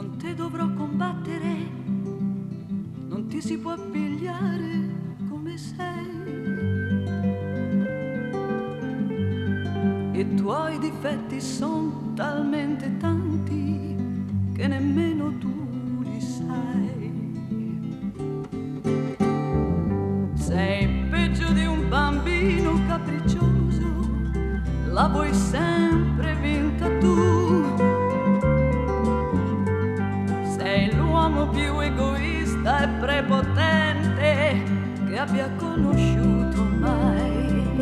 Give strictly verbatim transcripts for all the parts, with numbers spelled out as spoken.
con te dovrò combattere, non ti si può pigliare come sei. I tuoi difetti son talmente tanti che nemmeno tu li sai. Sei peggio di un bambino capriccioso, la vuoi sempre vinta tu. Sei l'uomo più egoista e prepotente che abbia conosciuto mai.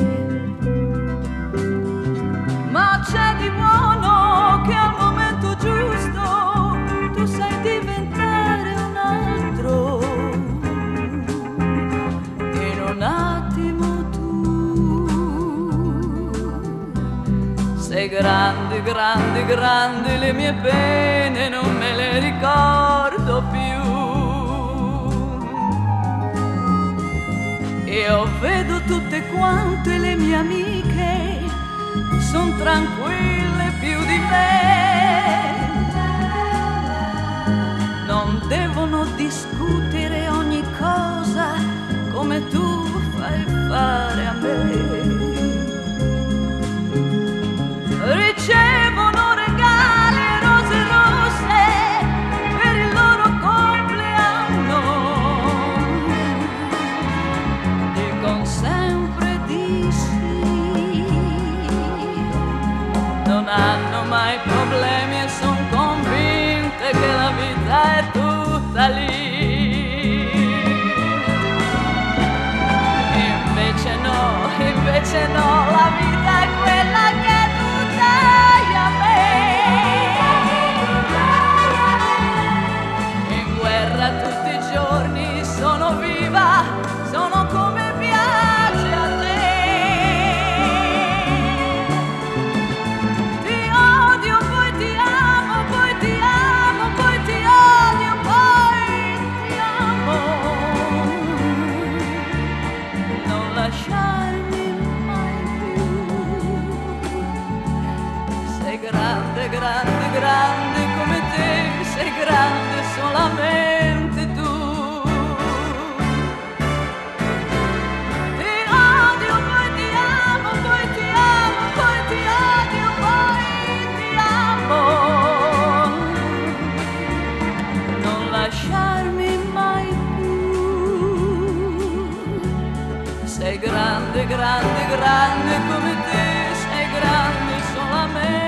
Ma c'è di buono che al momento giusto tu sai diventare un altro. In un attimo tu sei grande, grande, grande, le mie pene non me le ricordo più. Io vedo tutte quante le mie amiche, son tranquille più di me. Non devono discutere ogni cosa come tu fai fare a me. Ricevono regali e rose rosse per il loro compleanno. Dicono sempre di sì, non hanno mai problemi e son convinte che la vita è tutta lì. Invece no, invece no, la vita è quella che tu dai a me. In guerra tutti i giorni sono viva, sono come piace a te. Grande, grande, grande come te, sei grande solamente tu. Ti odio, poi ti amo, poi ti amo, poi ti odio, poi ti amo. Non lasciarmi mai più. Sei grande, grande, grande come te, sei grande solamente.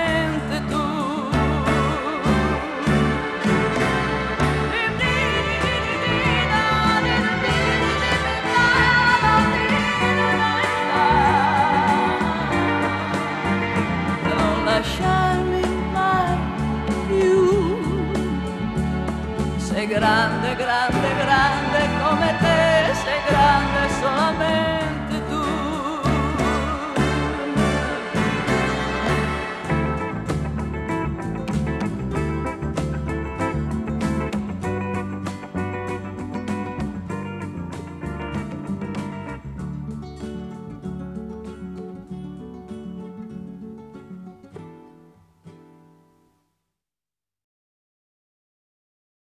Lasciarmi mai più. Sei grande, grande, grande come te, sei grande solamente.